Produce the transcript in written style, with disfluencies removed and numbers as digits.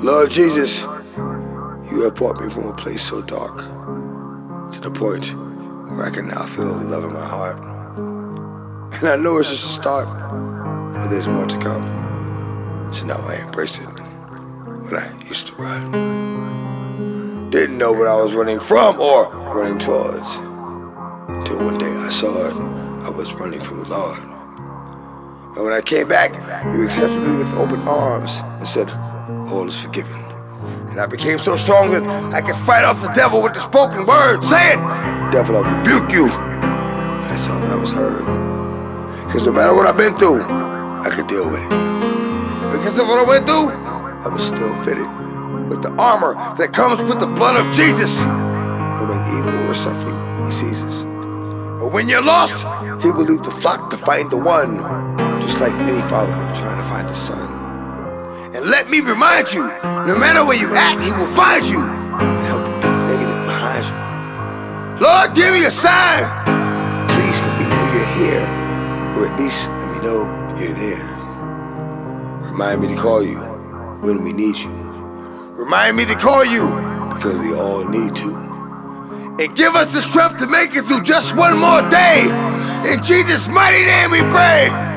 Lord Jesus, you have brought me from a place so dark to the point where I can now feel the love in my heart. And I know it's just a start, but there's more to come. So now I embrace it when I used to run. Didn't know what I was running from or running towards, until one day I saw it. I was running from the Lord. And when I came back, you accepted me with open arms and said, all is forgiven. And I became so strong that I could fight off the devil with the spoken word. Say it! Devil, I rebuke you. And I saw that I was heard. Because no matter what I've been through, I could deal with it. Because of what I went through, I was still fitted with the armor that comes with the blood of Jesus. Knowing even when we're suffering, he sees us. But when you're lost, he will leave the flock to find the one, just like any father trying to find his son. And let me remind you, no matter where you at, he will find you and help you put the negative behind you. Lord, give me a sign. Please let me know you're here, or at least let me know you're near. Remind me to call you when we need you. Remind me to call you because we all need to. And give us the strength to make it through just one more day. In Jesus' mighty name we pray.